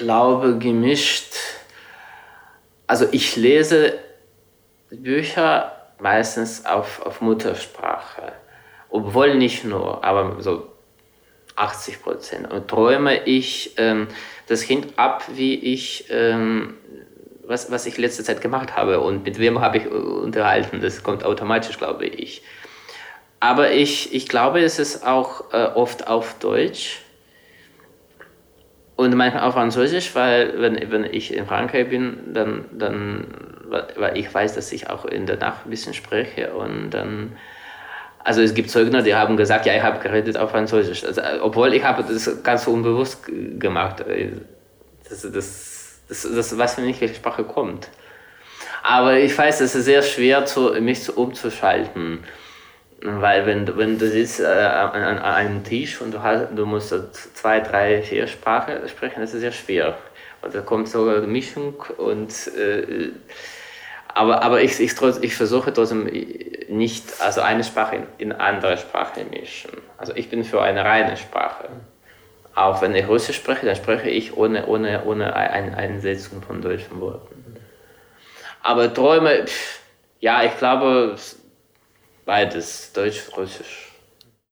glaube gemischt. Also ich lese Bücher meistens auf Muttersprache. Obwohl nicht nur, aber so 80%. Und träume ich, das hängt ab, wie ich, was ich letzte Zeit gemacht habe und mit wem habe ich unterhalten. Das kommt automatisch, glaube ich. Aber ich glaube, es ist auch oft auf Deutsch und manchmal auf Französisch, weil wenn ich in Frankreich bin, weil ich weiß, dass ich auch in der Nacht ein bisschen spreche und dann, also es gibt Zeugen, die haben gesagt, ja, ich habe geredet auf Französisch, also, obwohl ich habe das ganz unbewusst gemacht. Das weiß man nicht, welche Sprache kommt. Aber ich weiß, es ist sehr schwer, mich umzuschalten. Weil wenn du sitzt an einem Tisch und du musst 2, 3, 4 Sprachen sprechen, das ist sehr schwer. Und da kommt so eine Mischung aber ich versuche trotzdem nicht, also eine Sprache in andere Sprache mischen. Also ich bin für eine reine Sprache. Auch wenn ich Russisch spreche, dann spreche ich ohne Einsetzung von deutschen Worten. Aber Träume, ja, ich glaube, beides, Deutsch, Russisch.